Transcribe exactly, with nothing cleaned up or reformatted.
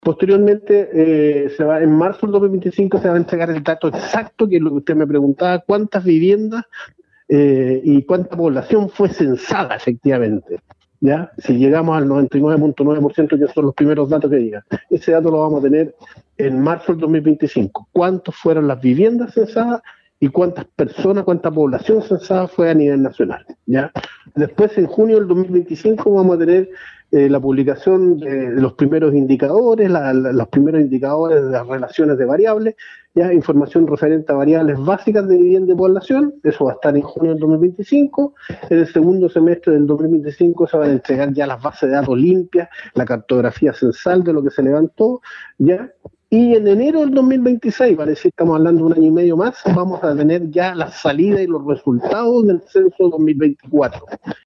Posteriormente, eh, se va, en marzo del dos mil veinticinco se va a entregar el dato exacto, que es lo que usted me preguntaba, cuántas viviendas eh, y cuánta población fue censada efectivamente. ¿Ya? Si llegamos al noventa y nueve punto nueve por ciento, que son los primeros datos que llegan. Ese dato lo vamos a tener en marzo del dos mil veinticinco. ¿Cuántas fueron las viviendas censadas y cuántas personas, cuánta población censada fue a nivel nacional? ¿Ya? Después, en junio del dos mil veinticinco, vamos a tener eh, la publicación de, de los primeros indicadores, la, la, los primeros indicadores de las relaciones de variables, ya información referente a variables básicas de vivienda y población. Eso va a estar en junio del dos mil veinticinco. En el segundo semestre del dos mil veinticinco se van a entregar ya las bases de datos limpias, la cartografía censal de lo que se levantó, ya. Y en enero del dos mil veintiséis, parece que estamos hablando de un año y medio más, vamos a tener ya la salida y los resultados del censo dos mil veinticuatro.